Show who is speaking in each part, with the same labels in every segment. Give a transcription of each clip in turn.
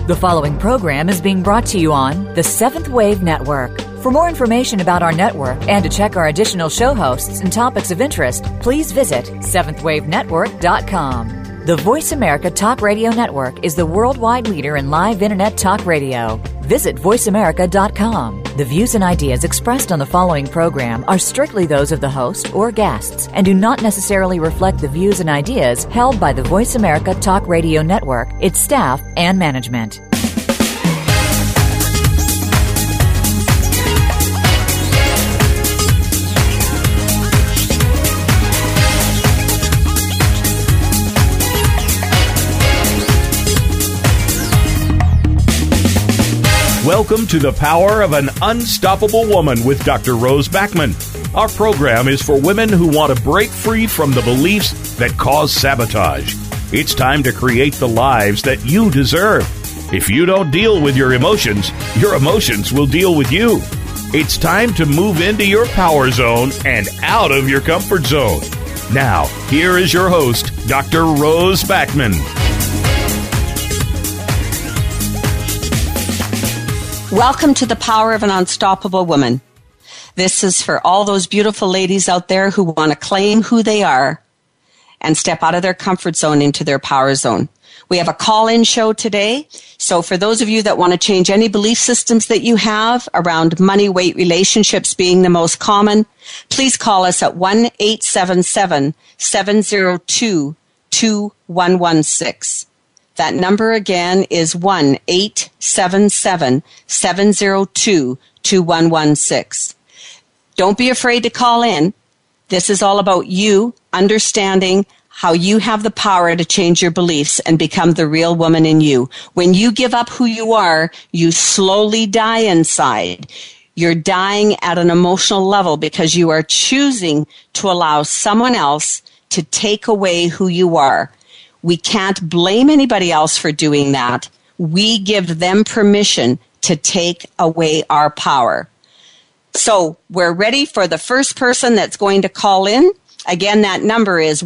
Speaker 1: The following program is being brought to you on the Seventh Wave Network. For more information about our network and to check our additional show hosts and topics of interest, please visit seventhwavenetwork.com. The Voice America Talk Radio Network is the worldwide leader in live Internet talk radio. Visit voiceamerica.com. The views and ideas expressed on the following program are strictly those of the host or guests and do not necessarily reflect the views and ideas held by the Voice America Talk Radio Network, its staff, and management.
Speaker 2: Welcome to The Power of an Unstoppable Woman with Dr. Rose Backman. Our program is for women who want to break free from the beliefs that cause sabotage. It's time to create the lives that you deserve. If you don't deal with your emotions will deal with you. It's time to move into your power zone and out of your comfort zone. Now, here is your host, Dr. Rose Backman.
Speaker 3: Welcome to The Power of an Unstoppable Woman. This is for all those beautiful ladies out there who want to claim who they are and step out of their comfort zone into their power zone. We have a call-in show today. So for those of you that want to change any belief systems that you have around money, weight, relationships being the most common, please call us at 1-877-702-2116. That number again is 1-877-702-2116. Don't be afraid to call in. This is all about you understanding how you have the power to change your beliefs and become the real woman in you. When you give up who you are, you slowly die inside. You're dying at an emotional level because you are choosing to allow someone else to take away who you are. We can't blame anybody else for doing that. We give them permission to take away our power. So we're ready for the first person that's going to call in. Again, that number is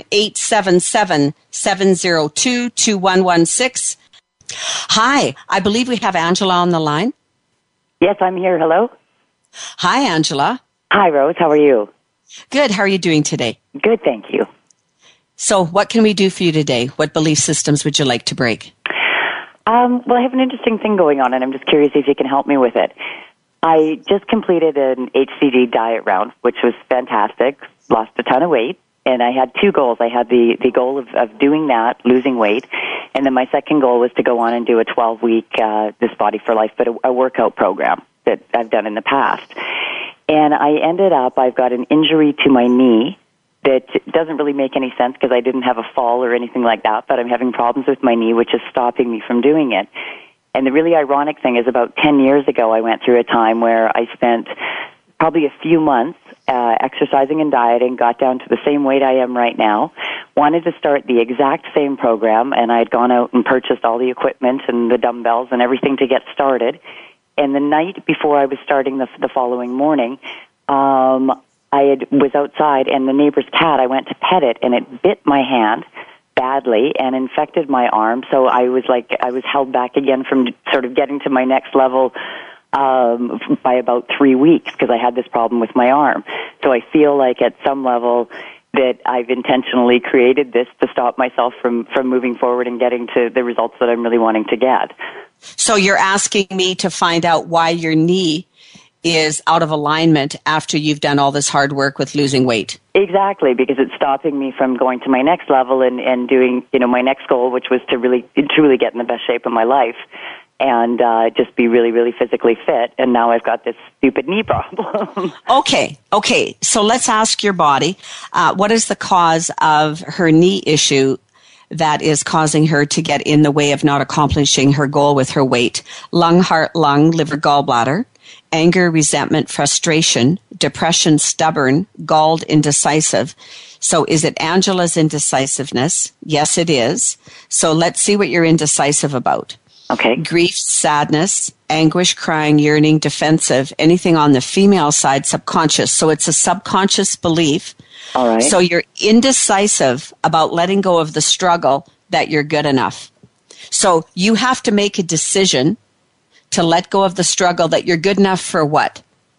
Speaker 3: 1-877-702-2116. Hi, I believe we have Angela on the line.
Speaker 4: Yes, I'm here. Hello.
Speaker 3: Hi, Angela.
Speaker 4: Hi, Rose. How are you?
Speaker 3: Good. How are you doing today?
Speaker 4: Good, thank you.
Speaker 3: So what can we do for you today? What belief systems would you like to break?
Speaker 4: Well, I have an interesting thing going on, and I'm just curious if you can help me with it. I just completed an HCG diet round, which was fantastic, lost a ton of weight, and I had two goals. I had the goal of doing that, losing weight, and then my second goal was to go on and do a 12-week This Body for Life, but a workout program that I've done in the past. And I ended up, I've got an injury to my knee that doesn't really make any sense because I didn't have a fall or anything like that, but I'm having problems with my knee, which is stopping me from doing it. And the really ironic thing is about 10 years ago, I went through a time where I spent probably a few months exercising and dieting, got down to the same weight I am right now, wanted to start the exact same program, and I had gone out and purchased all the equipment and the dumbbells and everything to get started. And the night before I was starting the following morning, was outside, and the neighbor's cat, I went to pet it, and it bit my hand badly and infected my arm. So I was held back again from sort of getting to my next level by about 3 weeks because I had this problem with my arm. So I feel like at some level that I've intentionally created this to stop myself from moving forward and getting to the results that I'm really wanting to get.
Speaker 3: So you're asking me to find out why your knee is out of alignment after you've done all this hard work with losing weight.
Speaker 4: Exactly, because it's stopping me from going to my next level and doing, my next goal, which was to really, truly get in the best shape of my life and just be really, really physically fit. And now I've got this stupid knee problem. Okay.
Speaker 3: So let's ask your body, what is the cause of her knee issue that is causing her to get in the way of not accomplishing her goal with her weight? Lung, heart, lung, liver, gallbladder. Anger, resentment, frustration, depression, stubborn, galled, indecisive. So is it Angela's indecisiveness? Yes, it is. So let's see what you're indecisive about.
Speaker 4: Okay.
Speaker 3: Grief, sadness, anguish, crying, yearning, defensive, anything on the female side, subconscious. So it's a subconscious belief.
Speaker 4: All right.
Speaker 3: So you're indecisive about letting go of the struggle that you're good enough. So you have to make a decision to let go of the struggle that you're good enough for what?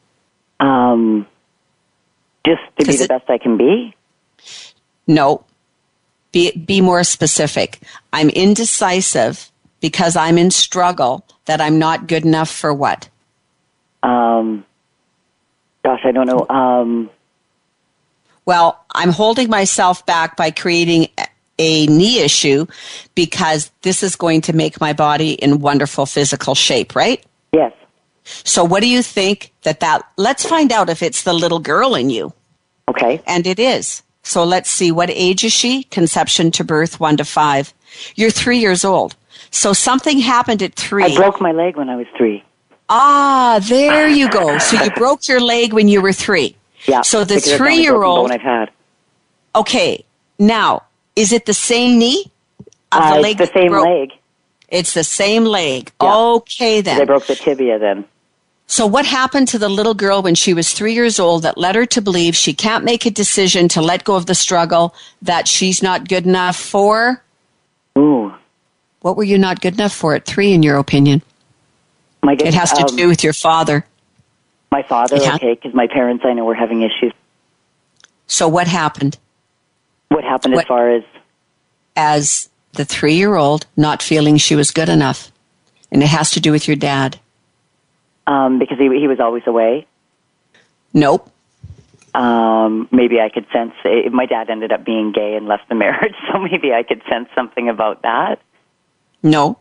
Speaker 4: Just to be the best I can be?
Speaker 3: No. Be more specific. I'm indecisive because I'm in struggle that I'm not good enough for what?
Speaker 4: Gosh, I don't know.
Speaker 3: Well, I'm holding myself back by creating a knee issue because this is going to make my body in wonderful physical shape, right?
Speaker 4: Yes.
Speaker 3: So what do you think let's find out if it's the little girl in you.
Speaker 4: Okay.
Speaker 3: And it is. So let's see, what age is she? Conception to birth, 1 to 5. You're 3 years old. So something happened at 3.
Speaker 4: I broke my leg when I was 3.
Speaker 3: Ah, there you go. So you broke your leg when you were 3.
Speaker 4: Yeah.
Speaker 3: So the
Speaker 4: because
Speaker 3: 3-year-old.
Speaker 4: I've had.
Speaker 3: Okay. Now, is it the same knee?
Speaker 4: It's the same leg.
Speaker 3: It's the same leg.
Speaker 4: Yeah.
Speaker 3: Okay, then.
Speaker 4: They broke the tibia then.
Speaker 3: So what happened to the little girl when she was 3 years old that led her to believe she can't make a decision to let go of the struggle, that she's not good enough for?
Speaker 4: Ooh.
Speaker 3: What were you not good enough for at 3, in your opinion? It has to do with your father.
Speaker 4: My father, okay, because my parents, I know, were having issues.
Speaker 3: So what happened?
Speaker 4: What happened as far as?
Speaker 3: As the 3-year-old not feeling she was good enough. And it has to do with your dad.
Speaker 4: Because he was always away?
Speaker 3: Nope.
Speaker 4: Maybe I could sense, my dad ended up being gay and left the marriage, so maybe I could sense something about that.
Speaker 3: No.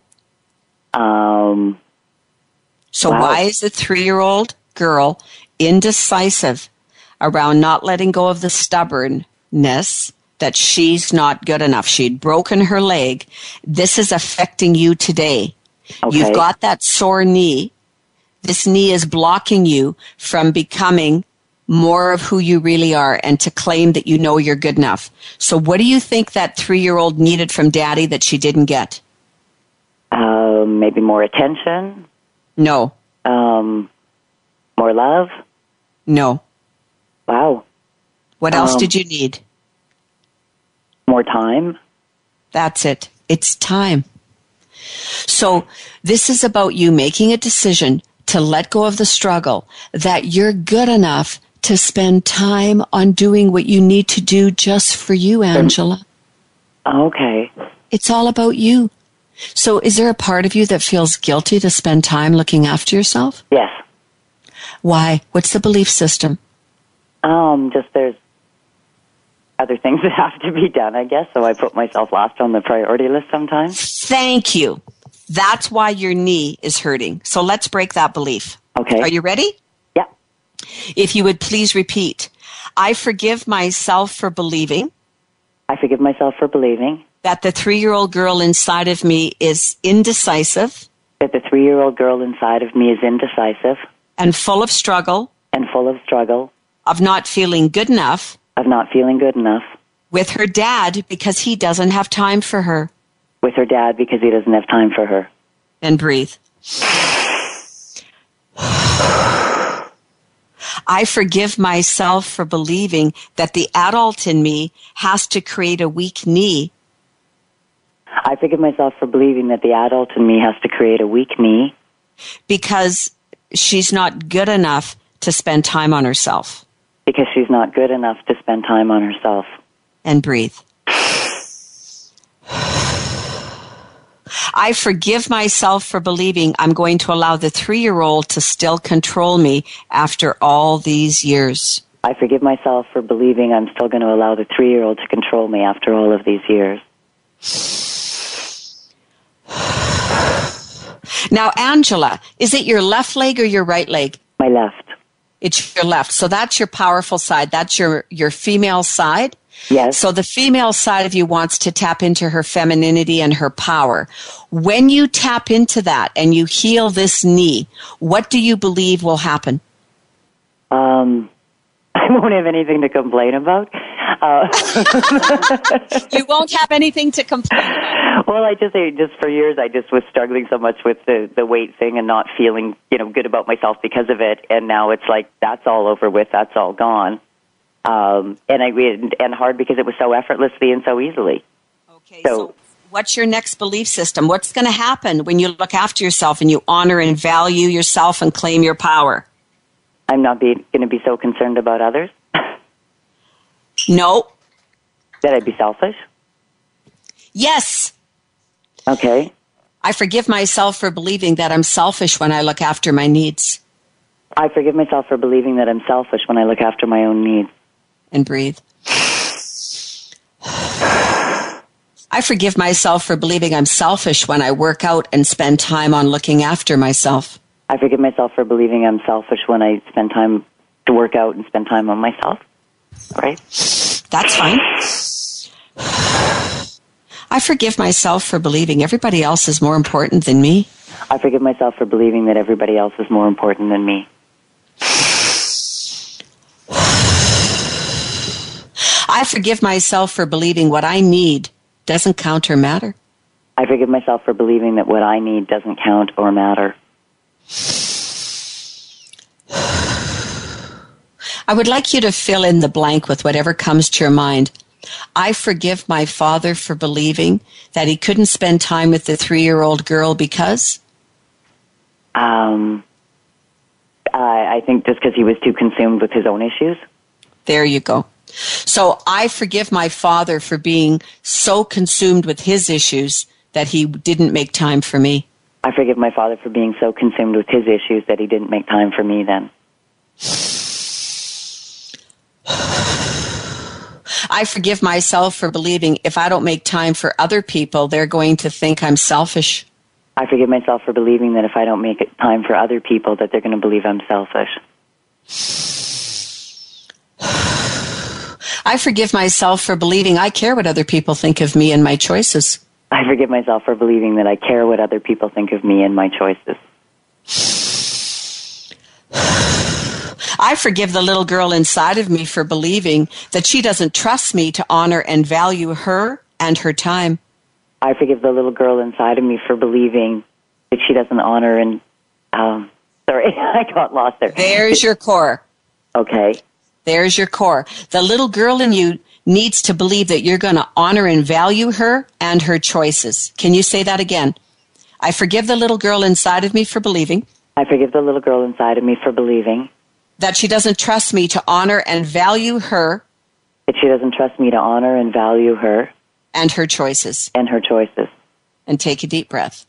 Speaker 3: So
Speaker 4: wow.
Speaker 3: Why is a 3-year-old girl indecisive around not letting go of the stubbornness that she's not good enough? She'd broken her leg. This is affecting you today.
Speaker 4: Okay.
Speaker 3: You've got that sore knee. This knee is blocking you from becoming more of who you really are and to claim that you know you're good enough. So what do you think that 3-year-old needed from daddy that she didn't get?
Speaker 4: Maybe more attention?
Speaker 3: No.
Speaker 4: More love?
Speaker 3: No.
Speaker 4: Wow.
Speaker 3: What else did you need?
Speaker 4: More time?
Speaker 3: That's it. It's time. So this is about you making a decision to let go of the struggle, that you're good enough to spend time on doing what you need to do just for you, Angela.
Speaker 4: Okay.
Speaker 3: It's all about you. So is there a part of you that feels guilty to spend time looking after yourself?
Speaker 4: Yes.
Speaker 3: Why? What's the belief system?
Speaker 4: Just there's other things that have to be done, I guess, so I put myself last on the priority list sometimes.
Speaker 3: Thank you. That's why your knee is hurting. So let's break that belief.
Speaker 4: Okay.
Speaker 3: Are you ready?
Speaker 4: Yeah.
Speaker 3: If you would please repeat. I forgive myself for believing.
Speaker 4: I forgive myself for believing.
Speaker 3: That the 3-year-old girl inside of me is indecisive.
Speaker 4: That the 3-year-old girl inside of me is indecisive.
Speaker 3: And full of struggle.
Speaker 4: And full of struggle.
Speaker 3: Of not feeling good enough.
Speaker 4: Of not feeling good enough.
Speaker 3: With her dad because he doesn't have time for her.
Speaker 4: With her dad because he doesn't have time for her.
Speaker 3: And breathe. I forgive myself for believing that the adult in me has to create a weak knee.
Speaker 4: I forgive myself for believing that the adult in me has to create a weak knee.
Speaker 3: Because she's not good enough to spend time on herself.
Speaker 4: Because she's not good enough to spend time on herself.
Speaker 3: And breathe. I forgive myself for believing I'm going to allow the 3-year-old to still control me after all these years.
Speaker 4: I forgive myself for believing I'm still going to allow the 3-year-old to control me after all of these years.
Speaker 3: Now, Angela, is it your left leg or your right leg?
Speaker 4: My left.
Speaker 3: It's your left. So that's your powerful side. That's your female side.
Speaker 4: Yes.
Speaker 3: So the female side of you wants to tap into her femininity and her power. When you tap into that and you heal this knee, what do you believe will happen?
Speaker 4: I won't have anything to complain about.
Speaker 3: You won't have anything to complain about.
Speaker 4: Well, I just for years I just was struggling so much with the weight thing and not feeling, good about myself because of it. And now it's like that's all over with. That's all gone. And hard because it was so effortlessly and so easily.
Speaker 3: Okay, What's your next belief system? What's going to happen when you look after yourself and you honor and value yourself and claim your power?
Speaker 4: I'm not going to be so concerned about others.
Speaker 3: No.
Speaker 4: That I'd be selfish?
Speaker 3: Yes.
Speaker 4: Okay.
Speaker 3: I forgive myself for believing that I'm selfish when I look after my needs.
Speaker 4: I forgive myself for believing that I'm selfish when I look after my own needs.
Speaker 3: And breathe. I forgive myself for believing I'm selfish when I work out and spend time on looking after myself.
Speaker 4: I forgive myself for believing I'm selfish when I spend time to work out and spend time on myself. All right?
Speaker 3: That's fine. I forgive myself for believing everybody else is more important than me.
Speaker 4: I forgive myself for believing that everybody else is more important than me.
Speaker 3: I forgive myself for believing what I need doesn't count or matter.
Speaker 4: I forgive myself for believing that what I need doesn't count or matter.
Speaker 3: I would like you to fill in the blank with whatever comes to your mind. I forgive my father for believing that he couldn't spend time with the 3-year-old girl because?
Speaker 4: I think just because he was too consumed with his own issues.
Speaker 3: There you go. So I forgive my father for being so consumed with his issues that he didn't make time for me.
Speaker 4: I forgive my father for being so consumed with his issues that he didn't make time for me then.
Speaker 3: I forgive myself for believing if I don't make time for other people, they're going to think I'm selfish.
Speaker 4: I forgive myself for believing that if I don't make time for other people, that they're going to believe I'm selfish.
Speaker 3: I forgive myself for believing I care what other people think of me and my choices.
Speaker 4: I forgive myself for believing that I care what other people think of me and my choices.
Speaker 3: I forgive the little girl inside of me for believing that she doesn't trust me to honor and value her and her time.
Speaker 4: I forgive the little girl inside of me for believing that she doesn't honor and... sorry, I got lost there.
Speaker 3: There's your core.
Speaker 4: Okay.
Speaker 3: There's your core. The little girl in you needs to believe that you're going to honor and value her and her choices. Can you say that again? I forgive the little girl inside of me for believing.
Speaker 4: I forgive the little girl inside of me for believing.
Speaker 3: That she doesn't trust me to honor and value her.
Speaker 4: That she doesn't trust me to honor and value her.
Speaker 3: And her choices.
Speaker 4: And her choices.
Speaker 3: And take a deep breath.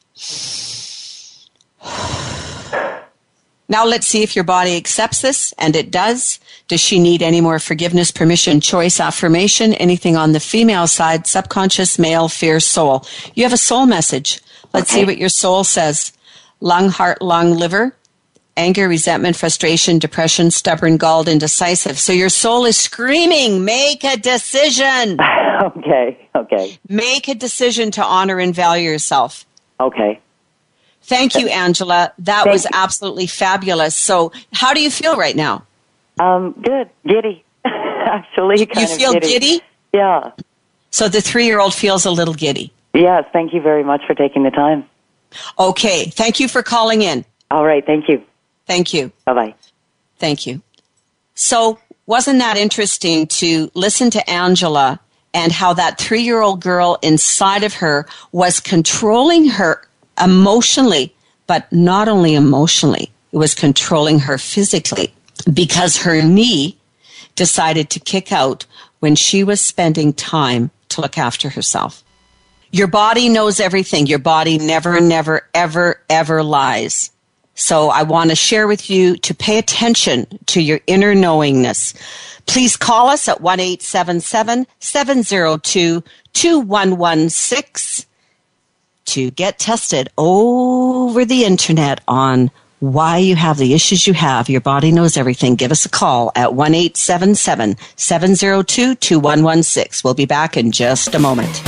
Speaker 3: Now let's see if your body accepts this, and it does. Does she need any more forgiveness, permission, choice, affirmation, anything on the female side, subconscious, male, fear, soul? You have a soul message. Let's see what your soul says. Lung, heart, lung, liver, anger, resentment, frustration, depression, stubborn, galled, indecisive. So your soul is screaming, make a decision.
Speaker 4: Okay.
Speaker 3: Make a decision to honor and value yourself.
Speaker 4: Okay.
Speaker 3: Thank you, Angela. That was absolutely fabulous. So how do you feel right now?
Speaker 4: Good. Giddy. Actually,
Speaker 3: you feel giddy?
Speaker 4: Yeah.
Speaker 3: So the 3-year-old feels a little giddy?
Speaker 4: Yes. Thank you very much for taking the time.
Speaker 3: Okay. Thank you for calling in.
Speaker 4: All right. Thank you.
Speaker 3: Thank you.
Speaker 4: Bye-bye.
Speaker 3: Thank you. So wasn't that interesting to listen to Angela and how that 3-year-old girl inside of her was controlling her emotionally, but not only emotionally, it was controlling her physically because her knee decided to kick out when she was spending time to look after herself. Your body knows everything. Your body never, ever, ever lies. So I want to share with you to pay attention to your inner knowingness. Please call us at 1-877-702-2116 to get tested over the internet on why you have the issues you have. Your body knows everything. Give us a call at 1-877-702-2116. We'll be back in just a moment.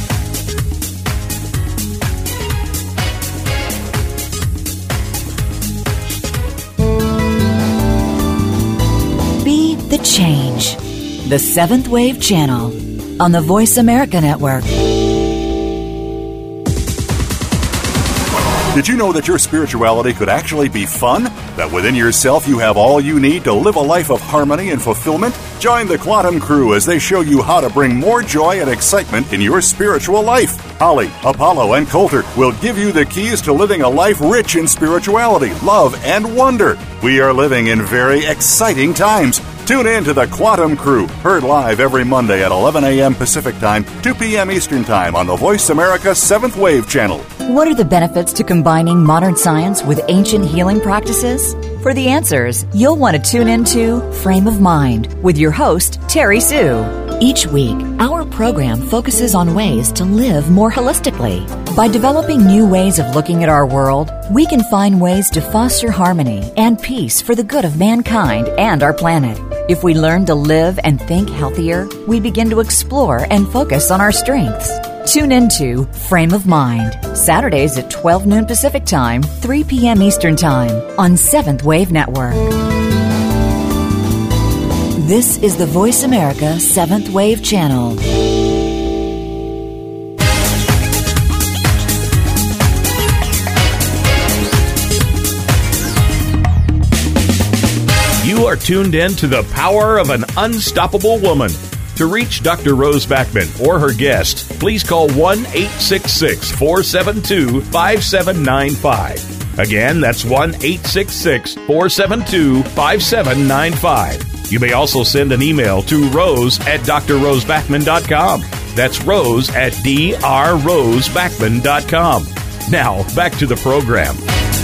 Speaker 1: Be the change. The Seventh Wave Channel on the Voice America Network.
Speaker 5: Did you know that your spirituality could actually be fun? That within yourself you have all you need to live a life of harmony and fulfillment? Join the Quantum Crew as they show you how to bring more joy and excitement in your spiritual life. Holly, Apollo, and Coulter will give you the keys to living a life rich in spirituality, love, and wonder. We are living in very exciting times. Tune in to the Quantum Crew, heard live every Monday at 11 a.m. Pacific Time, 2 p.m. Eastern Time on the Voice America 7th Wave channel.
Speaker 1: What are the benefits to combining modern science with ancient healing practices? For the answers, you'll want to tune into Frame of Mind with your host, Terry Sue. Each week, our program focuses on ways to live more holistically. By developing new ways of looking at our world, we can find ways to foster harmony and peace for the good of mankind and our planet. If we learn to live and think healthier, we begin to explore and focus on our strengths. Tune into Frame of Mind, Saturdays at 12 noon Pacific Time, 3 p.m. Eastern Time on 7th Wave Network. This is the Voice America 7th Wave channel.
Speaker 2: You are tuned in to the power of an unstoppable woman. To reach Dr. Rose Backman or her guest, please call 1-866-472-5795. Again, that's 1-866-472-5795. You may also send an email to rose@drrosebackman.com. That's rose@drrosebackman.com. Now, back to the program.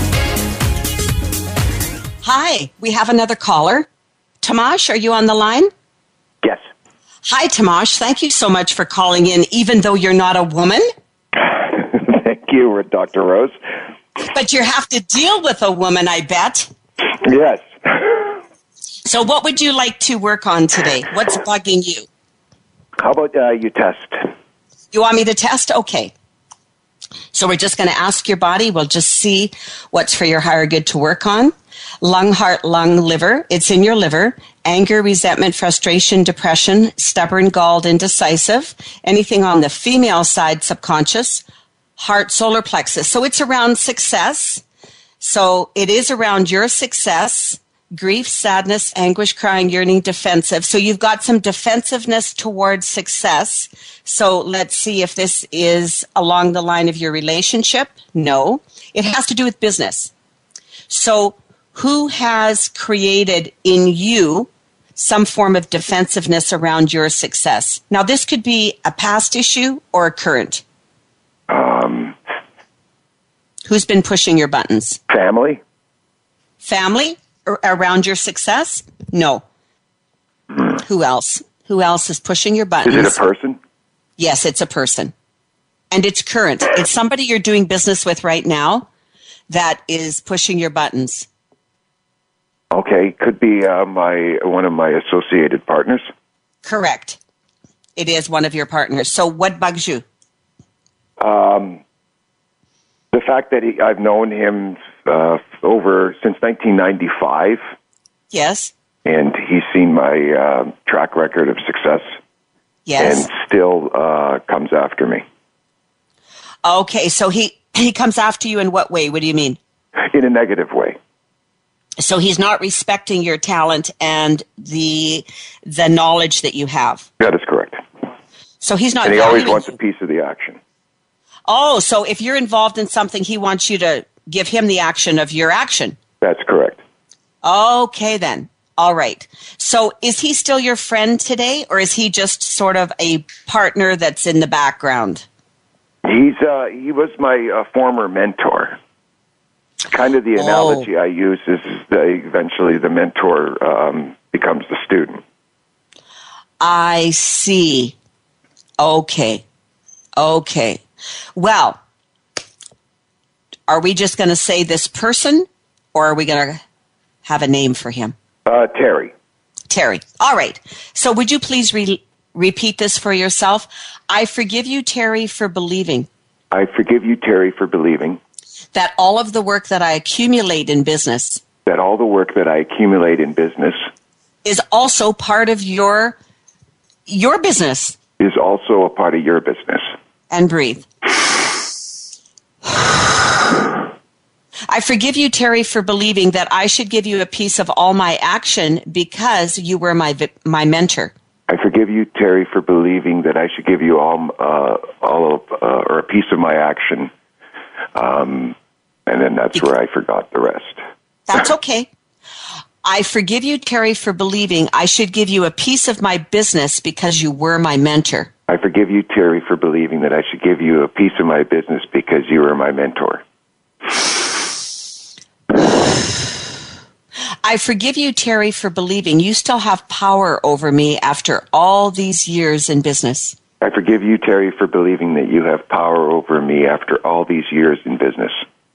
Speaker 3: Hi, we have another caller. Tomash, are you on the line?
Speaker 6: Yes.
Speaker 3: Hi, Tomash. Thank you so much for calling in, even though you're not a woman.
Speaker 6: Thank you, Dr. Rose.
Speaker 3: But you have to deal with a woman, I bet.
Speaker 6: Yes.
Speaker 3: So what would you like to work on today? What's bugging you?
Speaker 6: How about you test?
Speaker 3: You want me to test? Okay. So we're just going to ask your body. We'll just see what's for your higher good to work on. Lung, heart, lung, liver. It's in your liver. Anger, resentment, frustration, depression, stubborn, galled, indecisive. Anything on the female side, subconscious. Heart, solar plexus. So it's around success. So it is around your success. Grief, sadness, anguish, crying, yearning, defensive. So you've got some defensiveness towards success. So let's see if this is along the line of your relationship. No. It has to do with business. So who has created in you some form of defensiveness around your success? Now, this could be a past issue or a current. Who's been pushing your buttons?
Speaker 6: Family.
Speaker 3: Family? Around your success? No. Who else? Who else is pushing your buttons?
Speaker 6: Is it a person?
Speaker 3: Yes, it's a person. And it's current. It's somebody you're doing business with right now that is pushing your buttons.
Speaker 6: Okay, could be one of my associated partners.
Speaker 3: Correct. It is one of your partners. So what bugs you?
Speaker 6: The fact that I've known him since 1995.
Speaker 3: Yes.
Speaker 6: And he's seen my track record of success.
Speaker 3: Yes.
Speaker 6: And still comes after me.
Speaker 3: Okay, so he comes after you in what way? What do you mean?
Speaker 6: In a negative way.
Speaker 3: So he's not respecting your talent and the knowledge that you have.
Speaker 6: That is correct.
Speaker 3: So he's not.
Speaker 6: And he always wants a piece of the action.
Speaker 3: Oh, so if you're involved in something, he wants you to give him the action of your action.
Speaker 6: That's correct.
Speaker 3: Okay, then. All right. So is he still your friend today, or is he just sort of a partner that's in the background?
Speaker 6: He was my former mentor. Kind of the analogy I use is that eventually the mentor becomes the student.
Speaker 3: I see. Okay. Well, are we just going to say this person, or are we going to have a name for him?
Speaker 6: Terry.
Speaker 3: Terry. All right. So would you please repeat this for yourself? I forgive you, Terry, for believing.
Speaker 6: I forgive you, Terry, for believing.
Speaker 3: That all of the work that I accumulate in business.
Speaker 6: That all the work that I accumulate in business.
Speaker 3: Is also part of your business.
Speaker 6: Is also a part of your business.
Speaker 3: And breathe. I forgive you, Terry, for believing that I should give you a piece of all my action because you were my mentor.
Speaker 6: I forgive you, Terry, for believing that I should give you or a piece of my action, and then that's where I forgot the rest.
Speaker 3: That's okay. I forgive you, Terry, for believing I should give you a piece of my business because you were my mentor.
Speaker 6: I forgive you, Terry, for believing that I should give you a piece of my business because you were my mentor.
Speaker 3: I forgive you, Terry, for believing you still have power over me after all these years in business.
Speaker 6: I forgive you, Terry, for believing that you have power over me after all these years in business.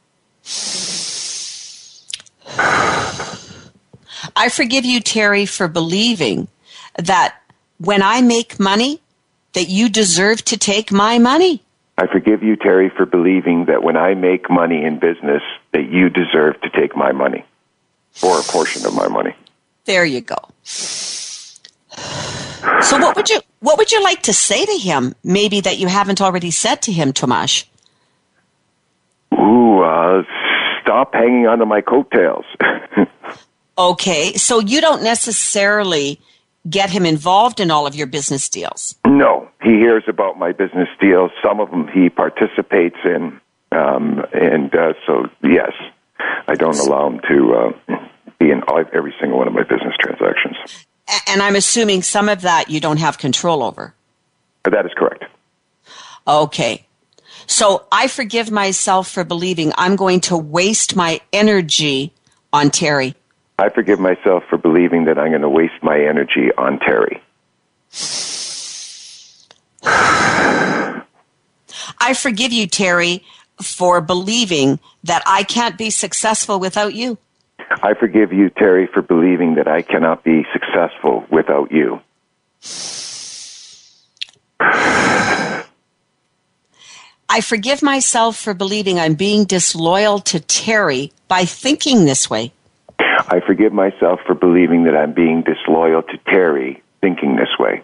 Speaker 3: I forgive you, Terry, for believing that when I make money, that you deserve to take my money.
Speaker 6: I forgive you, Terry, for believing that when I make money in business, that you deserve to take my money, or a portion of my money.
Speaker 3: There you go. So what would you like to say to him, maybe that you haven't already said to him, Tomasz?
Speaker 6: Stop hanging onto my coattails.
Speaker 3: Okay, so you don't necessarily get him involved in all of your business deals.
Speaker 6: No, he hears about my business deals. Some of them he participates in, so yes, I don't allow him to be in every single one of my business transactions.
Speaker 3: And I'm assuming some of that you don't have control over.
Speaker 6: That is correct.
Speaker 3: Okay. So I forgive myself for believing I'm going to waste my energy on Terry.
Speaker 6: I forgive myself for believing that I'm going to waste my energy on Terry.
Speaker 3: I forgive you, Terry, for believing that I can't be successful without you.
Speaker 6: I forgive you, Terry, for believing that I cannot be successful without you.
Speaker 3: I forgive myself for believing I'm being disloyal to Terry by thinking this way.
Speaker 6: I forgive myself for believing that I'm being disloyal to Terry thinking this way.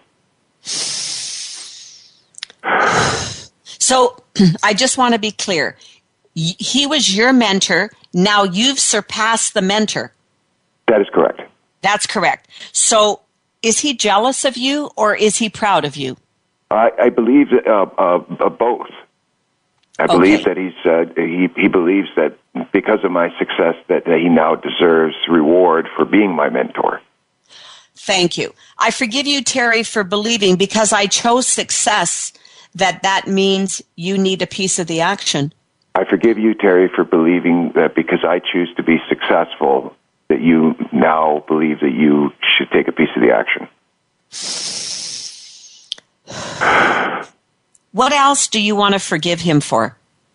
Speaker 3: So I just want to be clear. He was your mentor. Now you've surpassed the mentor.
Speaker 6: That is correct.
Speaker 3: That's correct. So is he jealous of you or is he proud of you?
Speaker 6: I believe both. I believe that he believes that because of my success that he now deserves reward for being my mentor.
Speaker 3: Thank you. I forgive you, Terry, for believing because I chose success that means you need a piece of the action.
Speaker 6: I forgive you, Terry, for believing that because I choose to be successful that you now believe that you should take a piece of the action.
Speaker 3: What else do you want to forgive him for?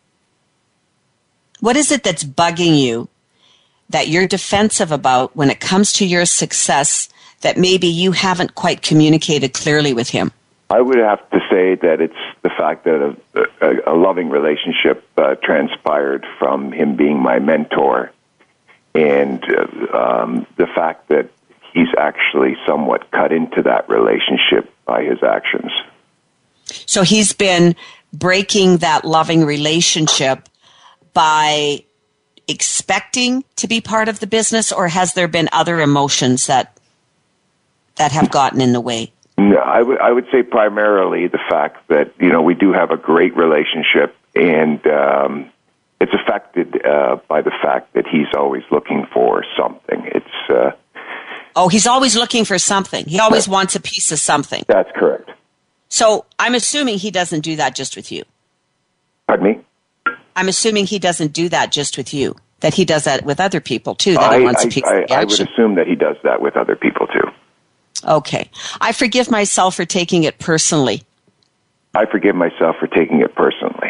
Speaker 3: What is it that's bugging you that you're defensive about when it comes to your success that maybe you haven't quite communicated clearly with him?
Speaker 6: I would have to say that it's the fact that a loving relationship transpired from him being my mentor, and the fact that he's actually somewhat cut into that relationship by his actions.
Speaker 3: So he's been breaking that loving relationship by expecting to be part of the business, or has there been other emotions that have gotten in the way?
Speaker 6: No, I would say primarily the fact that, we do have a great relationship, and it's affected by the fact that he's always looking for something.
Speaker 3: He's always looking for something. He always wants a piece of something.
Speaker 6: That's correct.
Speaker 3: So I'm assuming he doesn't do that just with you.
Speaker 6: Pardon me?
Speaker 3: I'm assuming he doesn't do that just with you, that he does that with other people too, that he wants a piece of the action.
Speaker 6: I would assume that he does that with other people too.
Speaker 3: Okay. I forgive myself for taking it personally.
Speaker 6: I forgive myself for taking it personally.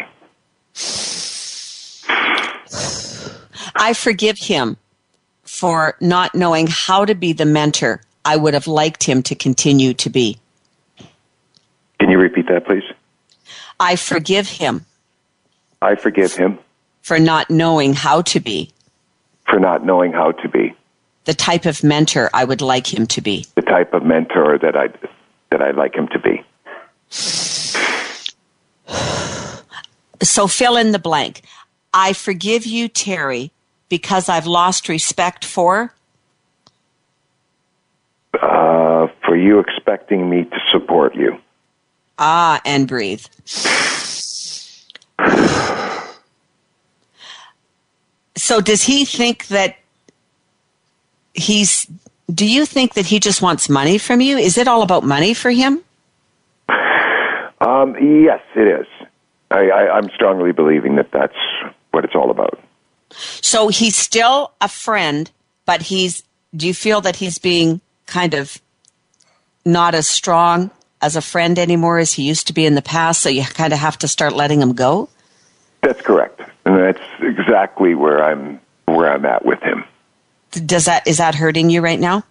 Speaker 3: I forgive him for not knowing how to be the mentor I would have liked him to continue to be.
Speaker 6: Can you repeat that, please?
Speaker 3: I forgive him.
Speaker 6: I forgive him.
Speaker 3: For not knowing how to be.
Speaker 6: For not knowing how to be.
Speaker 3: The type of mentor I would like him to be.
Speaker 6: The type of mentor that I'd like him to be.
Speaker 3: So fill in the blank. I forgive you, Terry, because I've lost respect for?
Speaker 6: For you expecting me to support you.
Speaker 3: And breathe. So does he think that do you think that he just wants money from you? Is it all about money for him?
Speaker 6: Yes, it is. I'm strongly believing that that's what it's all about.
Speaker 3: So he's still a friend, but do you feel that he's being kind of not as strong as a friend anymore as he used to be in the past, so you kind of have to start letting him go?
Speaker 6: That's correct. And that's exactly where I'm at with him.
Speaker 3: Is that hurting you right now?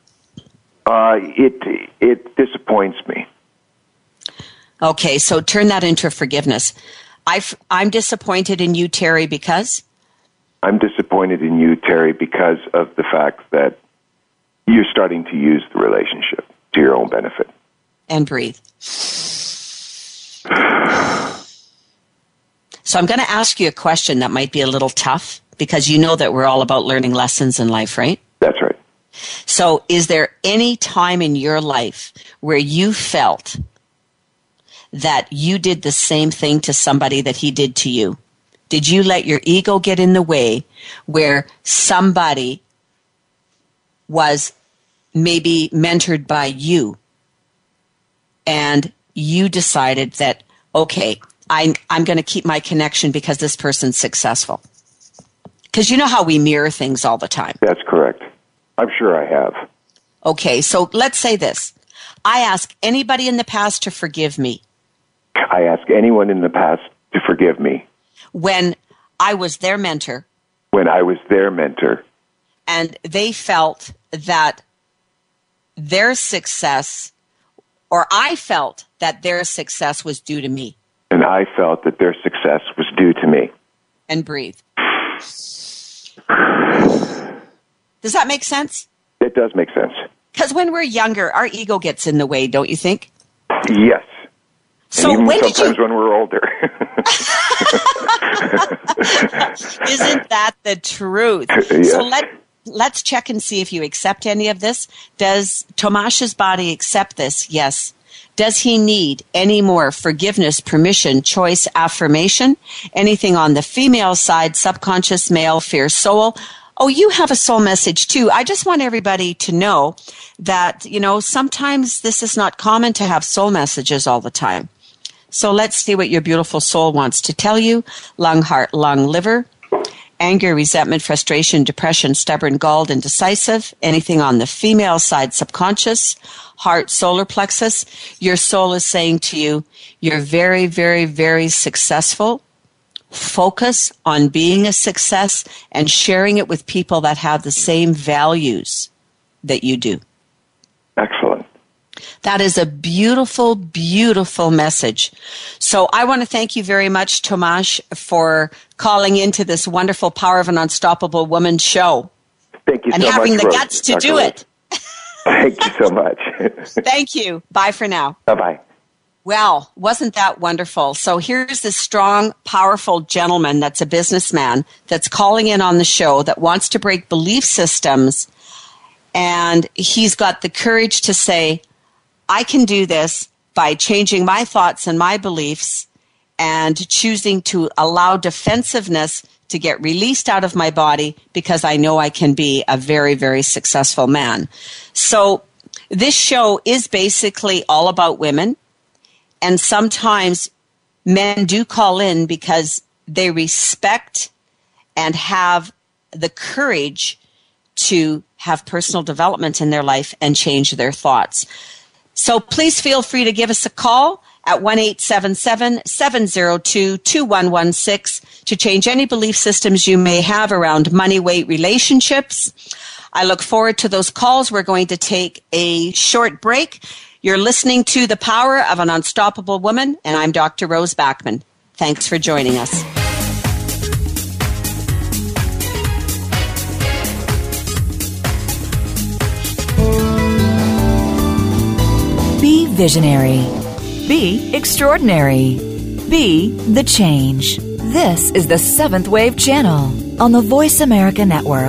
Speaker 6: It disappoints me.
Speaker 3: Okay, so turn that into forgiveness. I'm disappointed in you, Terry, because?
Speaker 6: I'm disappointed in you, Terry, because of the fact that you're starting to use the relationship to your own benefit.
Speaker 3: And breathe. So I'm going to ask you a question that might be a little tough, because you know that we're all about learning lessons in life, right?
Speaker 6: That's right.
Speaker 3: So is there any time in your life where you felt that you did the same thing to somebody that he did to you? Did you let your ego get in the way where somebody was maybe mentored by you and you decided that, okay, I'm going to keep my connection because this person's successful? Because you know how we mirror things all the time.
Speaker 6: That's correct. I'm sure I have.
Speaker 3: Okay, so let's say this. I ask anybody in the past to forgive me.
Speaker 6: I ask anyone in the past to forgive me.
Speaker 3: When I was their mentor.
Speaker 6: When I was their mentor.
Speaker 3: And they felt that their success, or I felt that their success was due to me.
Speaker 6: And I felt that their success was due to me.
Speaker 3: And breathe. Does that make sense?
Speaker 6: It does make sense.
Speaker 3: Because when we're younger, our ego gets in the way, don't you think?
Speaker 6: Yes.
Speaker 3: So
Speaker 6: and even
Speaker 3: when
Speaker 6: sometimes when we're older.
Speaker 3: Isn't that the truth?
Speaker 6: Yes.
Speaker 3: So let's check and see if you accept any of this. Does Tomasz's body accept this? Yes. Does he need any more forgiveness, permission, choice, affirmation? Anything on the female side, subconscious, male, fear, soul? Oh, you have a soul message too. I just want everybody to know that, sometimes this is not common to have soul messages all the time. So let's see what your beautiful soul wants to tell you. Lung, heart, lung, liver, anger, resentment, frustration, depression, stubborn, galled, indecisive. Anything on the female side, subconscious, heart, solar plexus. Your soul is saying to you, you're very, very, very successful. Focus on being a success and sharing it with people that have the same values that you do.
Speaker 6: Excellent.
Speaker 3: That is a beautiful, beautiful message. So I want to thank you very much, Tomasz, for calling into this wonderful Power of an Unstoppable Woman show.
Speaker 6: Thank you so
Speaker 3: much. And having the
Speaker 6: Rose,
Speaker 3: guts to
Speaker 6: Dr.
Speaker 3: do
Speaker 6: Rose.
Speaker 3: it.
Speaker 6: Thank you so much.
Speaker 3: Thank you. Bye for now.
Speaker 6: Bye-bye.
Speaker 3: Well, wasn't that wonderful? So here's this strong, powerful gentleman that's a businessman that's calling in on the show that wants to break belief systems. And he's got the courage to say, I can do this by changing my thoughts and my beliefs and choosing to allow defensiveness to get released out of my body because I know I can be a very, very successful man. So this show is basically all about women. And sometimes men do call in because they respect and have the courage to have personal development in their life and change their thoughts. So please feel free to give us a call at 1-877-702-2116 to change any belief systems you may have around money, weight, relationships. I look forward to those calls. We're going to take a short break. You're listening to The Power of an Unstoppable Woman, and I'm Dr. Rose Backman. Thanks for joining us.
Speaker 1: Be visionary. Be extraordinary. Be the change. This is the Seventh Wave Channel. on the Voice America Network.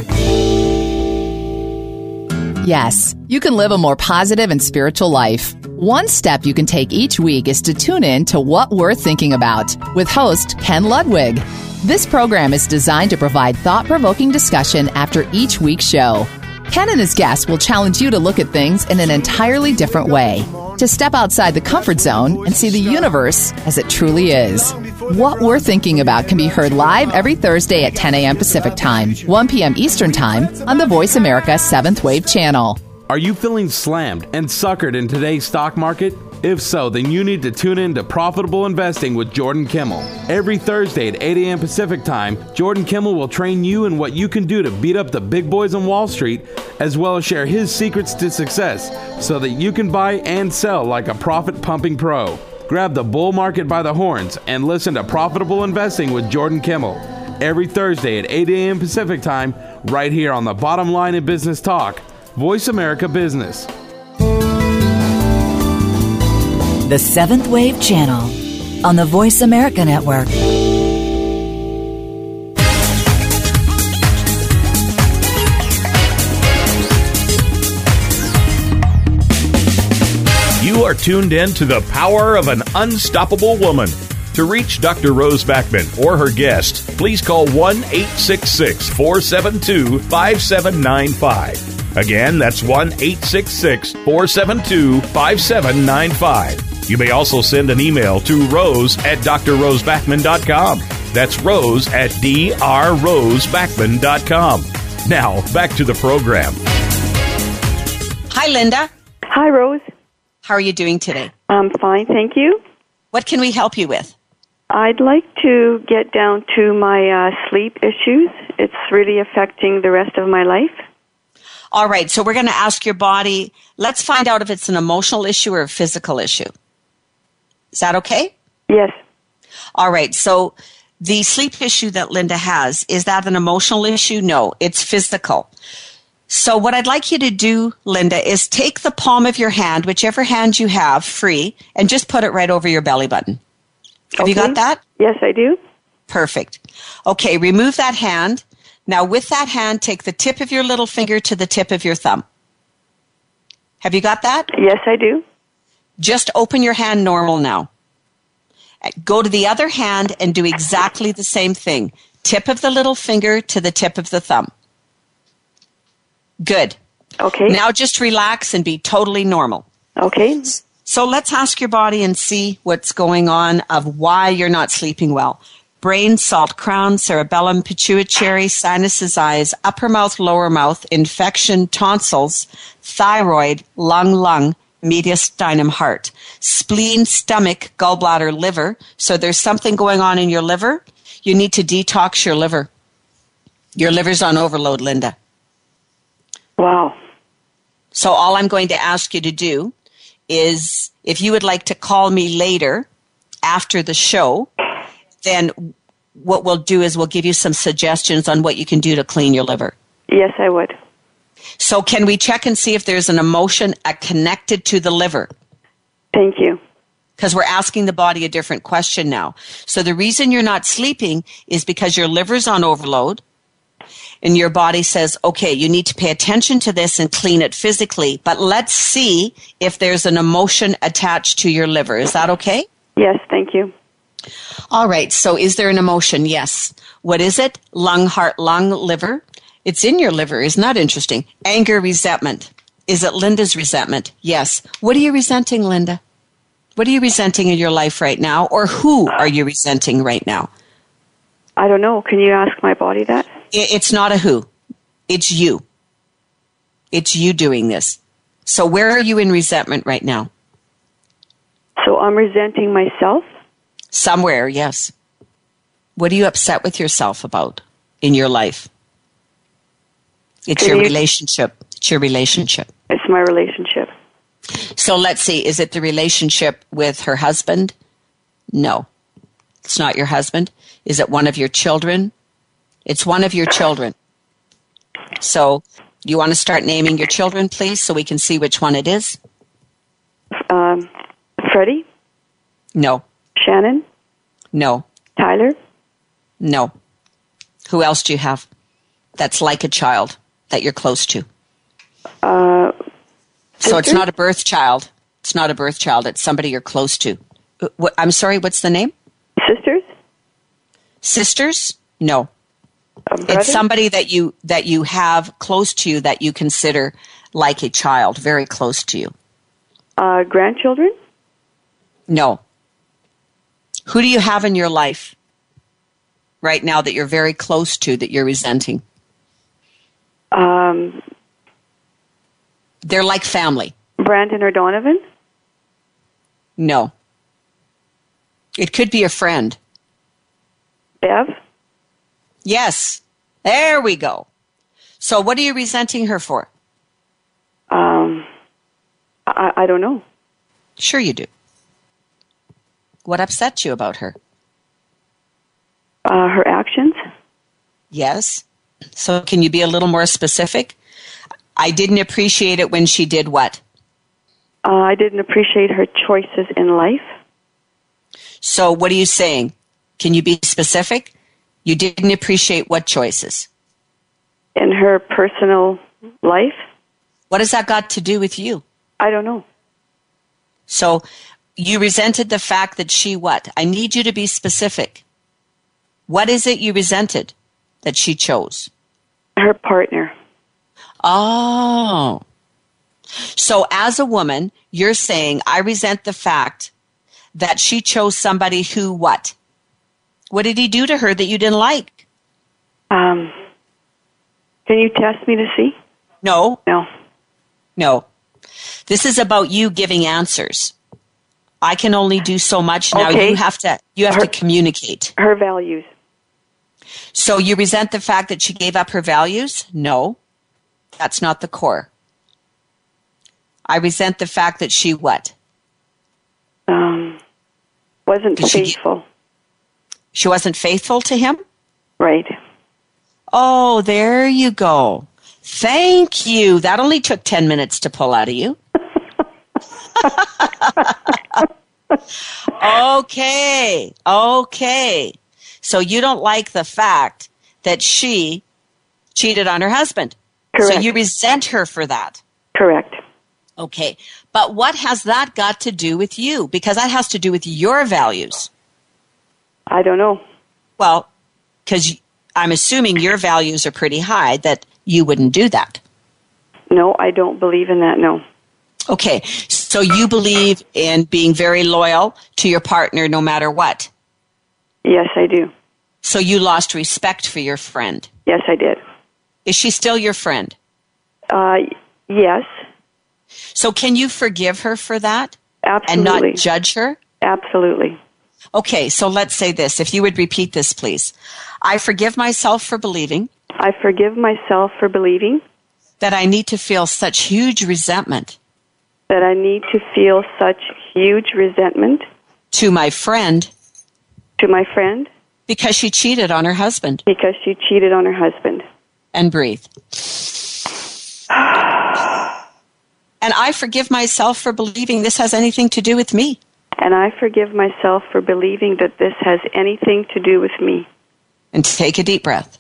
Speaker 7: Yes, you can live a more positive and spiritual life. One step you can take each week is to tune in to What We're Thinking About with host Ken Ludwig. This program is designed to provide thought-provoking discussion after each week's show. Ken and his guests will challenge you to look at things in an entirely different way, to step outside the comfort zone and see the universe as it truly is. What We're Thinking About can be heard live every Thursday at 10 a.m. Pacific Time, 1 p.m. Eastern Time on the Voice America 7th Wave channel.
Speaker 8: Are you feeling slammed and suckered in today's stock market? If so, then you need to tune in to Profitable Investing with Jordan Kimmel. Every Thursday at 8 a.m. Pacific Time, Jordan Kimmel will train you in what you can do to beat up the big boys on Wall Street, as well as share his secrets to success so that you can buy and sell like a profit-pumping pro. Grab the bull market by the horns and listen to Profitable Investing with Jordan Kimmel every Thursday at 8 a.m. Pacific Time, right here on the Bottom Line in Business Talk, Voice America Business.
Speaker 1: The 7th Wave channel on the Voice America Network.
Speaker 2: You are tuned in to the power of an unstoppable woman. To reach Dr. Rose Backman or her guest, please call 1-866-472-5795. Again, that's 1-866-472-5795. You may also send an email to rose@drrosebackman.com. That's rose@drrosebackman.com. Now, back to the program.
Speaker 3: Hi, Linda.
Speaker 9: Hi, Rose.
Speaker 3: How are you doing today?
Speaker 9: I'm fine, thank you.
Speaker 3: What can we help you with?
Speaker 9: I'd like to get down to my sleep issues. It's really affecting the rest of my life.
Speaker 3: All right, so we're going to ask your body. Let's find out if it's an emotional issue or a physical issue. Is that okay?
Speaker 9: Yes.
Speaker 3: All right, so the sleep issue that Linda has, is that an emotional issue? No, it's physical. So what I'd like you to do, Linda, is take the palm of your hand, whichever hand you have, free, and just put it right over your belly button. Have you got that?
Speaker 9: Yes, I do.
Speaker 3: Perfect. Okay, remove that hand. Now, with that hand, take the tip of your little finger to the tip of your thumb. Have you got that?
Speaker 9: Yes, I do.
Speaker 3: Just open your hand normal now. Go to the other hand and do exactly the same thing. Tip of the little finger to the tip of the thumb. Good.
Speaker 9: Okay.
Speaker 3: Now just relax and be totally normal.
Speaker 9: Okay.
Speaker 3: So let's ask your body and see what's going on of why you're not sleeping well. Brain, salt, crown, cerebellum, pituitary, sinuses, eyes, upper mouth, lower mouth, infection, tonsils, thyroid, lung, mediastinum, heart, spleen, stomach, gallbladder, liver. So there's something going on in your liver. You need to detox your liver. Your liver's on overload, Linda.
Speaker 9: Wow.
Speaker 3: So all I'm going to ask you to do is, if you would like to call me later after the show, then what we'll do is we'll give you some suggestions on what you can do to clean your liver.
Speaker 9: Yes, I would.
Speaker 3: So can we check and see if there's an emotion connected to the liver?
Speaker 9: Thank you.
Speaker 3: Because we're asking the body a different question now. So the reason you're not sleeping is because your liver's on overload, and your body says, okay, you need to pay attention to this and clean it physically, but let's see if there's an emotion attached to your liver. Is that okay?
Speaker 9: Yes, thank you.
Speaker 3: All right, so is there an emotion? Yes. What is it? Lung, heart, lung, liver. It's in your liver. Isn't that interesting? Anger, resentment. Is it Linda's resentment? Yes. What are you resenting, Linda? What are you resenting in your life right now? Or who are you resenting right now?
Speaker 9: I don't know. Can you ask my body that?
Speaker 3: It's not a who. It's you. It's you doing this. So where are you in resentment right now?
Speaker 9: So I'm resenting myself?
Speaker 3: Somewhere, yes. What are you upset with yourself about in your life? It's your relationship. It's your relationship.
Speaker 9: It's my relationship.
Speaker 3: So let's see. Is it the relationship with her husband? No. It's not your husband. Is it one of your children? It's one of your children. So you want to start naming your children, please, so we can see which one it is?
Speaker 9: Freddie?
Speaker 3: No.
Speaker 9: Shannon?
Speaker 3: No.
Speaker 9: Tyler?
Speaker 3: No. Who else do you have that's like a child that you're close to? So it's not a birth child. It's not a birth child. It's somebody you're close to. I'm sorry, what's the name?
Speaker 9: Sisters?
Speaker 3: Sisters? No. It's somebody that you have close to you that you consider like a child, very close to you.
Speaker 9: Grandchildren?
Speaker 3: No. Who do you have in your life right now that you're very close to that you're resenting? They're like family.
Speaker 9: Brandon or Donovan?
Speaker 3: No. It could be a friend.
Speaker 9: Bev?
Speaker 3: Yes. There we go. So what are you resenting her for?
Speaker 9: I don't know.
Speaker 3: Sure you do. What upsets you about her?
Speaker 9: Her actions?
Speaker 3: Yes. So can you be a little more specific? I didn't appreciate it when she did what?
Speaker 9: I didn't appreciate her choices in life.
Speaker 3: So what are you saying? Can you be specific? You didn't appreciate what choices?
Speaker 9: In her personal life.
Speaker 3: What has that got to do with you?
Speaker 9: I don't know.
Speaker 3: So you resented the fact that she what? I need you to be specific. What is it you resented that she chose?
Speaker 9: Her partner.
Speaker 3: Oh. So as a woman, you're saying, I resent the fact that she chose somebody who what? What did he do to her that you didn't like?
Speaker 9: Can you test me to see?
Speaker 3: No.
Speaker 9: No.
Speaker 3: This is about you giving answers. I can only do so much. Now
Speaker 9: okay.
Speaker 3: you have to communicate.
Speaker 9: Her values.
Speaker 3: So you resent the fact that she gave up her values? No. That's not the core. I resent the fact that she what?
Speaker 9: Wasn't faithful.
Speaker 3: She wasn't faithful to him?
Speaker 9: Right.
Speaker 3: Oh, there you go. Thank you. That only took 10 minutes to pull out of you. Okay. So you don't like the fact that she cheated on her husband.
Speaker 9: Correct.
Speaker 3: So you resent her for that.
Speaker 9: Correct.
Speaker 3: Okay. But what has that got to do with you? Because that has to do with your values.
Speaker 9: I don't know.
Speaker 3: Well, because I'm assuming your values are pretty high that you wouldn't do that.
Speaker 9: No, I don't believe in that, no.
Speaker 3: Okay, so you believe in being very loyal to your partner no matter what?
Speaker 9: Yes, I do.
Speaker 3: So you lost respect for your friend?
Speaker 9: Yes, I did.
Speaker 3: Is she still your friend?
Speaker 9: Yes.
Speaker 3: So can you forgive her for that?
Speaker 9: Absolutely.
Speaker 3: And not judge her?
Speaker 9: Absolutely.
Speaker 3: Okay, so let's say this. If you would repeat this, please. I forgive myself for believing.
Speaker 9: I forgive myself for believing.
Speaker 3: That I need to feel such huge resentment.
Speaker 9: That I need to feel such huge resentment.
Speaker 3: To my friend.
Speaker 9: To my friend.
Speaker 3: Because she cheated on her husband.
Speaker 9: Because she cheated on her husband.
Speaker 3: And breathe. And I forgive myself for believing this has anything to do with me.
Speaker 9: And I forgive myself for believing that this has anything to do with me.
Speaker 3: And take a deep breath.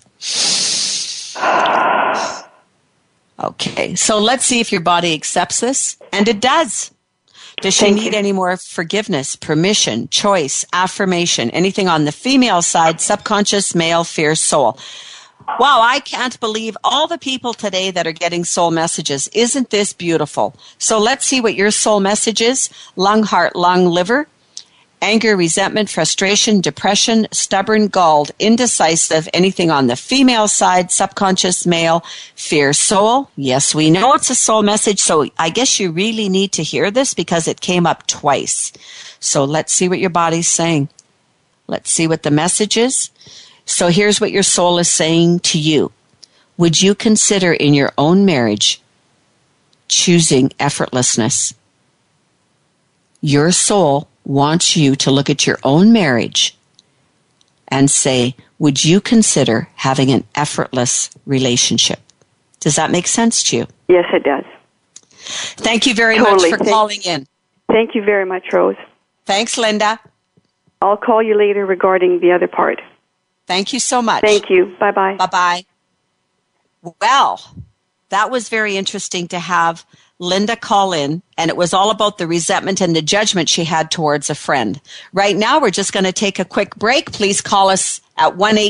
Speaker 3: Okay, so let's see if your body accepts this. And it does. Does she need any more forgiveness, permission, choice, affirmation, anything on the female side, subconscious, male, fear, soul? Wow, I can't believe all the people today that are getting soul messages. Isn't this beautiful? So let's see what your soul message is. Lung, heart, lung, liver. Anger, resentment, frustration, depression, stubborn, galled, indecisive, anything on the female side, subconscious, male, fear, soul. Yes, we know it's a soul message, so I guess you really need to hear this because it came up twice. So let's see what your body's saying. Let's see what the message is. So here's what your soul is saying to you. Would you consider in your own marriage choosing effortlessness? Your soul wants you to look at your own marriage and say, would you consider having an effortless relationship? Does that make sense to you?
Speaker 9: Yes, it does.
Speaker 3: Thank you very much for calling in.
Speaker 9: Thank you very much, Rose.
Speaker 3: Thanks, Linda.
Speaker 9: I'll call you later regarding the other part.
Speaker 3: Thank you so much.
Speaker 9: Thank you. Bye-bye.
Speaker 3: Bye-bye. Well, that was very interesting to have Linda call in, and it was all about the resentment and the judgment she had towards a friend. Right now, we're just going to take a quick break. Please call us at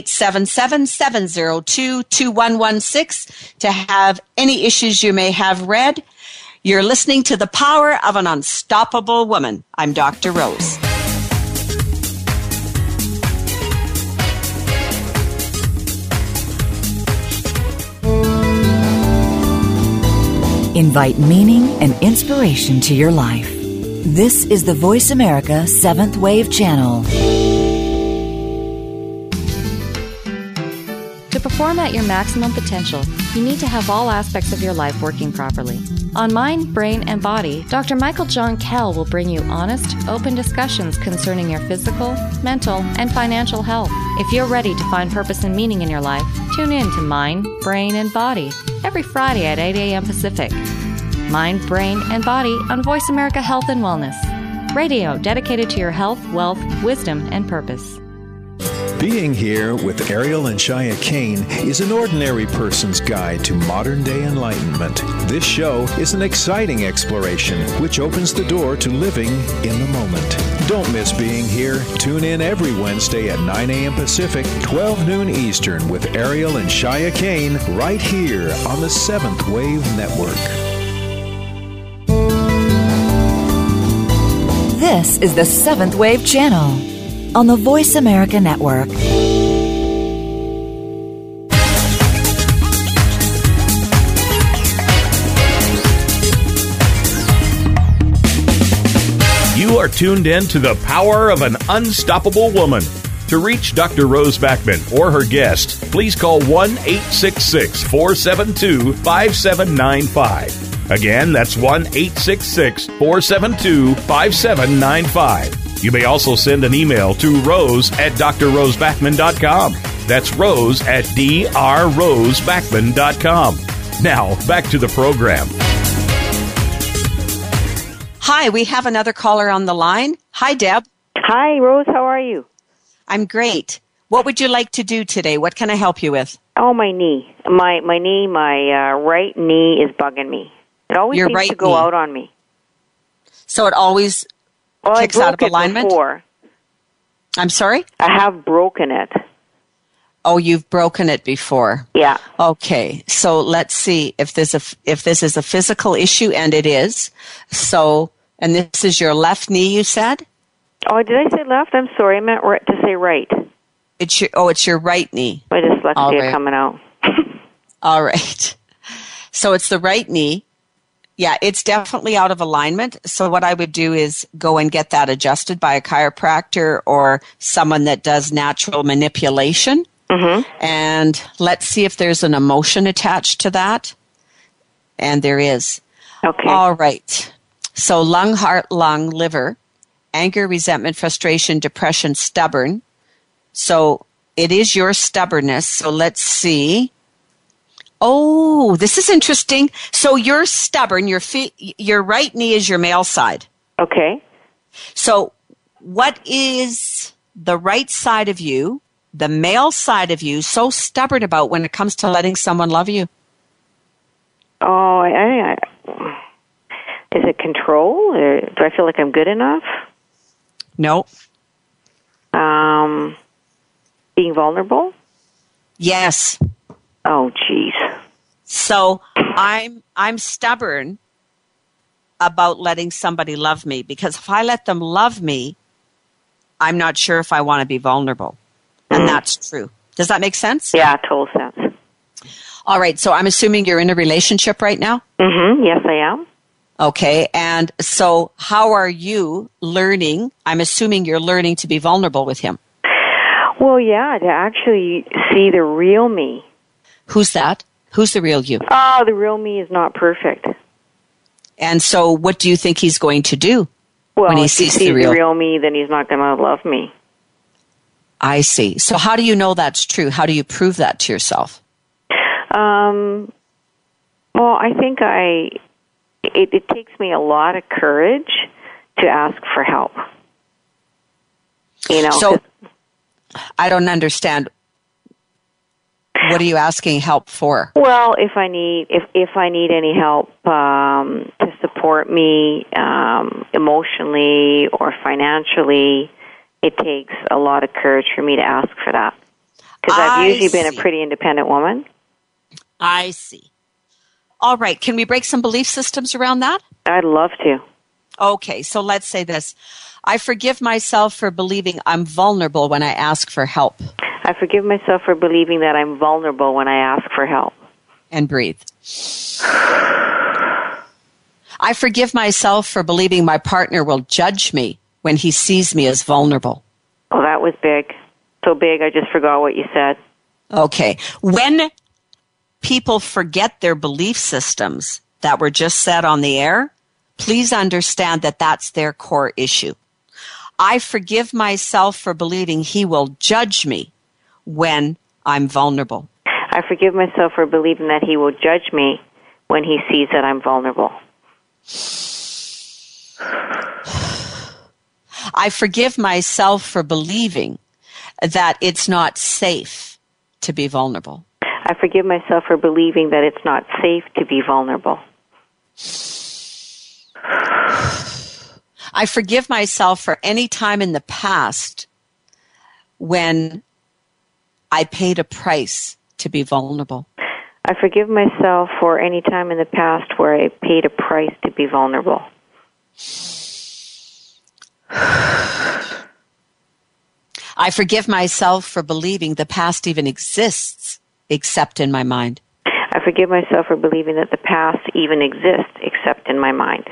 Speaker 3: 1-877-702-2116 to have any issues you may have read. You're listening to The Power of an Unstoppable Woman. I'm Dr. Rose.
Speaker 1: Invite meaning and inspiration to your life. This is the Voice America 7th Wave Channel.
Speaker 10: To perform at your maximum potential, you need to have all aspects of your life working properly. On Mind, Brain, and Body, Dr. Michael John Kell will bring you honest, open discussions concerning your physical, mental, and financial health. If you're ready to find purpose and meaning in your life, tune in to Mind, Brain, and Body every Friday at 8 a.m. Pacific. Mind, Brain, and Body on Voice America Health and Wellness. Radio dedicated to your health, wealth, wisdom, and purpose.
Speaker 11: Being Here with Ariel and Shia Kane is an ordinary person's guide to modern-day enlightenment. This show is an exciting exploration which opens the door to living in the moment. Don't miss Being Here. Tune in every Wednesday at 9 a.m. Pacific, 12 noon Eastern with Ariel and Shia Kane right here on the 7th Wave Network.
Speaker 1: This is the 7th Wave Channel on the Voice America Network.
Speaker 2: You are tuned in to The Power of an Unstoppable Woman. To reach Dr. Rose Backman or her guest, please call 1-866-472-5795. Again, that's 1-866-472-5795. You may also send an email to rose@drrosebackman.com. That's rose@drrosebackman.com. Now, back to the program.
Speaker 3: Hi, we have another caller on the line. Hi, Deb.
Speaker 12: Hi, Rose. How are you?
Speaker 3: I'm great. What would you like to do today? What can I help you with?
Speaker 12: Oh, my knee. My knee, my right knee is bugging me. It always
Speaker 3: Your
Speaker 12: seems
Speaker 3: right
Speaker 12: to go
Speaker 3: knee.
Speaker 12: out on me.
Speaker 3: So it always kicks out of alignment?
Speaker 12: Before.
Speaker 3: I'm sorry?
Speaker 12: I have broken it.
Speaker 3: Oh, you've broken it before.
Speaker 12: Yeah.
Speaker 3: Okay. So let's see if this is a physical issue, and it is. So, and this is your left knee, you said?
Speaker 12: Oh, did I say left? I'm sorry. I meant to say right.
Speaker 3: It's your right knee.
Speaker 12: My dyslexia coming out.
Speaker 3: All right. So it's the right knee. Yeah, it's definitely out of alignment. So what I would do is go and get that adjusted by a chiropractor or someone that does natural manipulation.
Speaker 12: Mm-hmm.
Speaker 3: And let's see if there's an emotion attached to that. And there is.
Speaker 12: Okay.
Speaker 3: All right. So lung, heart, lung, liver, anger, resentment, frustration, depression, stubborn. So it is your stubbornness. So let's see. Oh, this is interesting. So you're stubborn. Your right knee is your male side.
Speaker 12: Okay.
Speaker 3: So what is the right side of you, the male side of you, so stubborn about when it comes to letting someone love you?
Speaker 12: Oh, is it control? Or do I feel like I'm good enough?
Speaker 3: No.
Speaker 12: Being vulnerable?
Speaker 3: Yes.
Speaker 12: Oh, geez.
Speaker 3: So I'm stubborn about letting somebody love me, because if I let them love me, I'm not sure if I want to be vulnerable. And that's true. Does that make sense?
Speaker 12: Yeah, total sense.
Speaker 3: All right. So I'm assuming you're in a relationship right now?
Speaker 12: Mm-hmm. Yes, I am.
Speaker 3: Okay. And so how are you learning? I'm assuming you're learning to be vulnerable with him.
Speaker 12: Well, yeah, to actually see the real me.
Speaker 3: Who's that? Who's the real you?
Speaker 12: Oh, the real me is not perfect.
Speaker 3: And so what do you think he's going to do when he sees
Speaker 12: the
Speaker 3: the real
Speaker 12: me? Then he's not going to love me.
Speaker 3: I see. So how do you know that's true? How do you prove that to yourself?
Speaker 12: Well, I think it takes me a lot of courage to ask for help. You know.
Speaker 3: So I don't understand. What are you asking help for?
Speaker 12: Well, if I need any help to support me emotionally or financially, it takes a lot of courage for me to ask for that. Because I've usually been a pretty independent woman.
Speaker 3: I see. All right. Can we break some belief systems around that?
Speaker 12: I'd love to.
Speaker 3: Okay. So let's say this. I forgive myself for believing I'm vulnerable when I ask for help.
Speaker 12: I forgive myself for believing that I'm vulnerable when I ask for help.
Speaker 3: And breathe. I forgive myself for believing my partner will judge me when he sees me as vulnerable.
Speaker 12: Oh, that was big. So big, I just forgot what you said.
Speaker 3: Okay. When people forget their belief systems that were just said on the air, please understand that that's their core issue. I forgive myself for believing he will judge me when I'm vulnerable.
Speaker 12: I forgive myself for believing that he will judge me when he sees that I'm vulnerable.
Speaker 3: I forgive myself for believing that it's not safe to be vulnerable.
Speaker 12: I forgive myself for believing that it's not safe to be vulnerable.
Speaker 3: I forgive myself for any time in the past when I paid a price to be vulnerable.
Speaker 12: I forgive myself for any time in the past where I paid a price to be vulnerable.
Speaker 3: I forgive myself for believing the past even exists except in my mind.
Speaker 12: I forgive myself for believing that the past even exists except in my mind.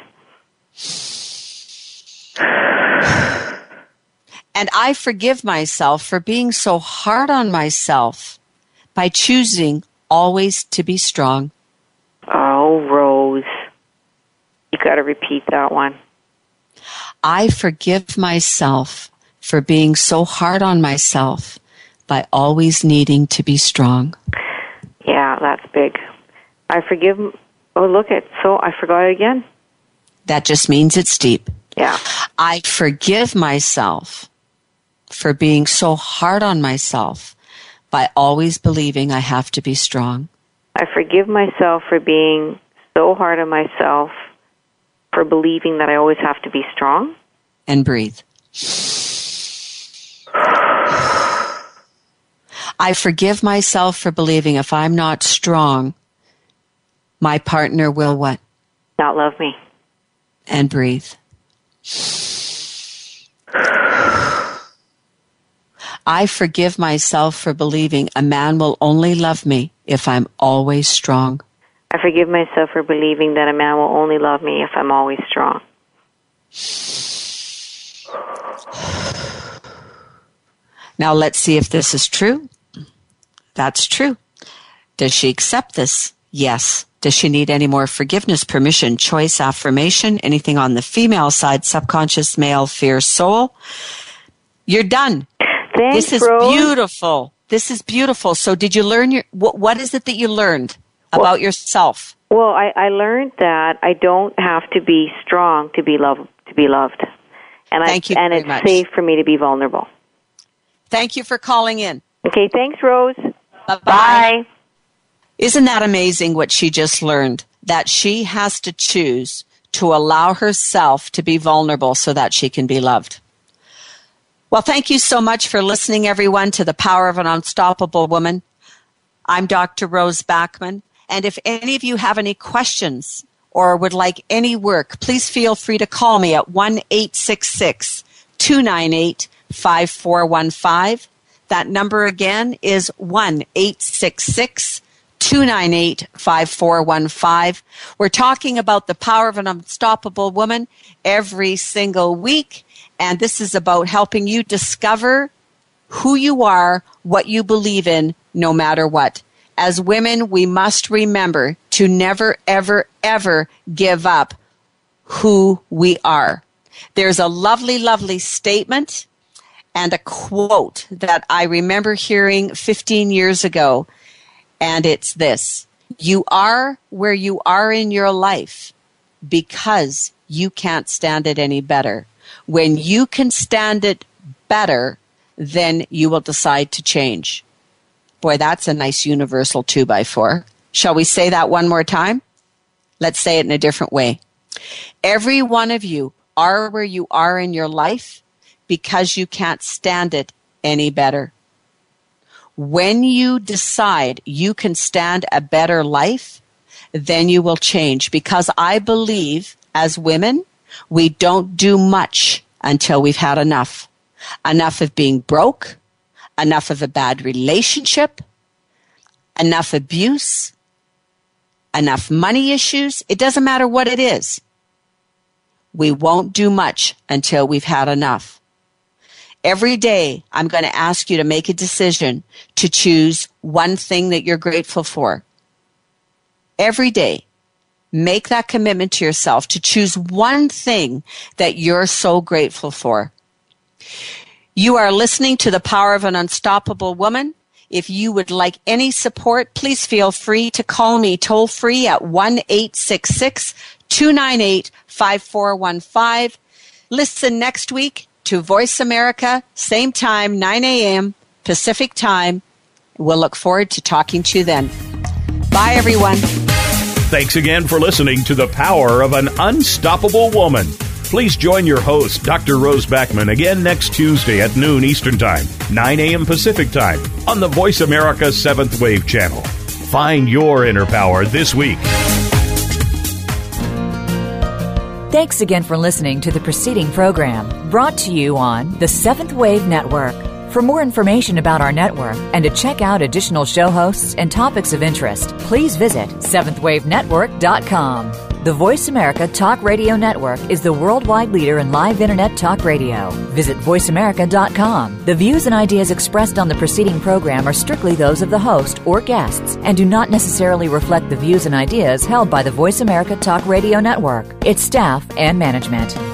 Speaker 3: And I forgive myself for being so hard on myself by choosing always to be strong.
Speaker 12: Oh, Rose. You got to repeat that one.
Speaker 3: I forgive myself for being so hard on myself by always needing to be strong.
Speaker 12: Yeah, that's big. I forgive... Oh, look at... So I forgot it again.
Speaker 3: That just means it's deep.
Speaker 12: Yeah.
Speaker 3: I forgive myself for being so hard on myself by always believing I have to be strong.
Speaker 12: I forgive myself for being so hard on myself for believing that I always have to be strong.
Speaker 3: And breathe. I forgive myself for believing if I'm not strong, my partner will what?
Speaker 12: Not love me.
Speaker 3: And breathe. I forgive myself for believing a man will only love me if I'm always strong.
Speaker 12: I forgive myself for believing that a man will only love me if I'm always strong.
Speaker 3: Now let's see if this is true. That's true. Does she accept this? Yes. Does she need any more forgiveness, permission, choice, affirmation, anything on the female side, subconscious, male, fear, soul? You're done.
Speaker 12: Thanks,
Speaker 3: this is
Speaker 12: Rose.
Speaker 3: beautiful. This is beautiful. So did you learn what is it that you learned about yourself?
Speaker 12: Well, I learned that I don't have to be strong to be loved. And
Speaker 3: Thank you very
Speaker 12: it's
Speaker 3: much.
Speaker 12: safe for me to be vulnerable.
Speaker 3: Thank you for calling in.
Speaker 12: Okay, thanks, Rose.
Speaker 3: Bye-bye.
Speaker 12: Bye.
Speaker 3: Isn't that amazing what she just learned? That she has to choose to allow herself to be vulnerable so that she can be loved. Well, thank you so much for listening, everyone, to The Power of an Unstoppable Woman. I'm Dr. Rose Backman. And if any of you have any questions or would like any work, please feel free to call me at 1-866-298-5415. That number again is 1-866-298-5415. We're talking about the power of an unstoppable woman every single week. And this is about helping you discover who you are, what you believe in, no matter what. As women, we must remember to never, ever, ever give up who we are. There's a lovely, lovely statement and a quote that I remember hearing 15 years ago, and it's this: you are where you are in your life because you can't stand it any better. When you can stand it better, then you will decide to change. Boy, that's a nice universal 2x4. Shall we say that one more time? Let's say it in a different way. Every one of you are where you are in your life because you can't stand it any better. When you decide you can stand a better life, then you will change. Because I believe, as women, we don't do much until we've had enough. Enough of being broke, enough of a bad relationship, enough abuse, enough money issues. It doesn't matter what it is. We won't do much until we've had enough. Every day, I'm going to ask you to make a decision to choose one thing that you're grateful for. Every day, make that commitment to yourself to choose one thing that you're so grateful for. You are listening to The Power of an Unstoppable Woman. If you would like any support, please feel free to call me toll free at 1-866-298-5415. Listen next week to Voice America, same time, 9 a.m. Pacific time. We'll look forward to talking to you then. Bye, everyone.
Speaker 2: Thanks again for listening to The Power of an Unstoppable Woman. Please join your host, Dr. Rose Backman, again next Tuesday at noon Eastern Time, 9 a.m. Pacific Time on the Voice America 7th Wave channel. Find your inner power this week.
Speaker 1: Thanks again for listening to the preceding program brought to you on the 7th Wave Network. For more information about our network and to check out additional show hosts and topics of interest, please visit 7thwavenetwork.com. The Voice America Talk Radio Network is the worldwide leader in live Internet talk radio. Visit voiceamerica.com. The views and ideas expressed on the preceding program are strictly those of the host or guests and do not necessarily reflect the views and ideas held by the Voice America Talk Radio Network, its staff, and management.